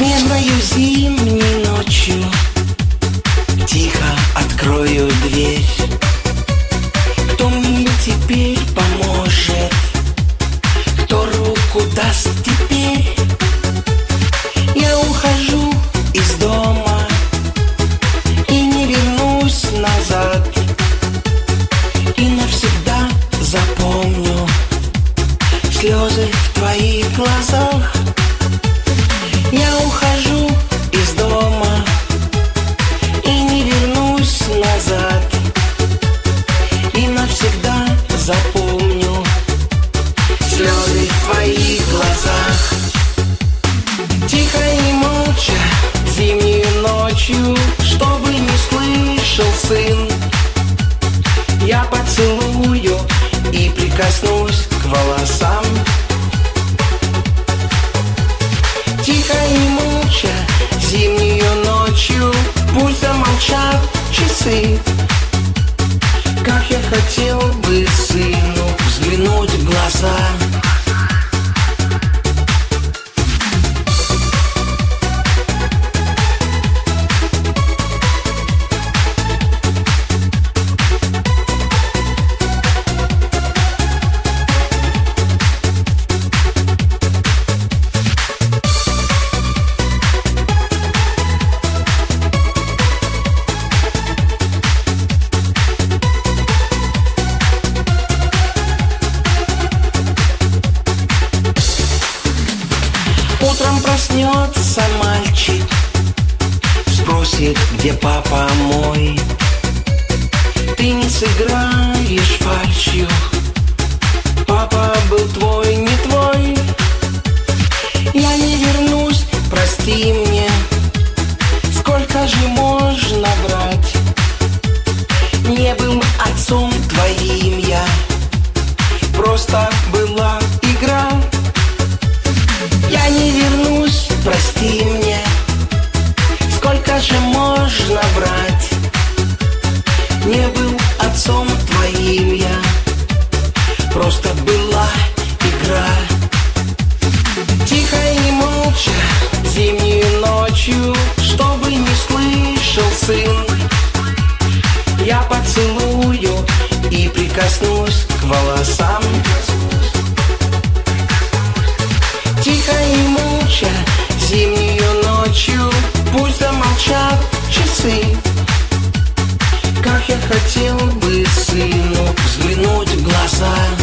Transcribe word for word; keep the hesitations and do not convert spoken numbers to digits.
Мирною зимней ночью тихо открою дверь. Кто мне теперь поможет? Кто руку даст теперь? Я ухожу из дома и не вернусь назад. И навсегда запомню слезы в твоих глазах. Я ухожу из дома и не вернусь назад. И навсегда запомню слезы в твоих глазах. Тихо и молча зимнюю ночью, чтобы не слышал сын, я поцелую и прикоснусь к волосам. Тихо и молча зимнюю ночью пусть замолчат часы. Как я хотел бы сыну взглянуть в глаза. Утром проснется мальчик, спросит, где папа мой. Ты не сыграешь фальшью, папа был твой, не твой. Я не вернусь, прости мне, сколько же можно врать? Не был отцом твоим я, просто была игра. Я не вернусь, прости мне, сколько же можно врать? Не был отцом твоим я, просто была игра. Тихо и молча зимнюю ночью, чтобы не слышал сын, я поцелую и прикоснусь к волосам. Тихо и молча зимнюю ночью пусть замолчат часы. Как я хотел бы сыну взглянуть в глаза.